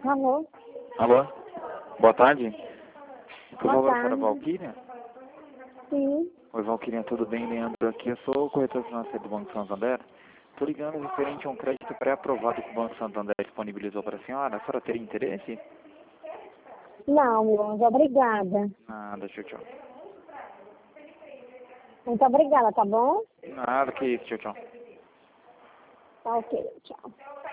Alô? Alô? Boa tarde. Por Boa favor, tarde. para a Valquíria? Sim. Oi, Valquíria, tudo bem? Leandro aqui. Eu sou o corretor financeiro do Banco Santander. Estou ligando referente a um crédito pré-aprovado que o Banco Santander disponibilizou para a senhora. A senhora teria interesse? Não, meu anjo, obrigada. Nada, tchau, tchau. Muito obrigada, tá bom? Nada, que isso, tchau, tchau. Tá ok, tchau.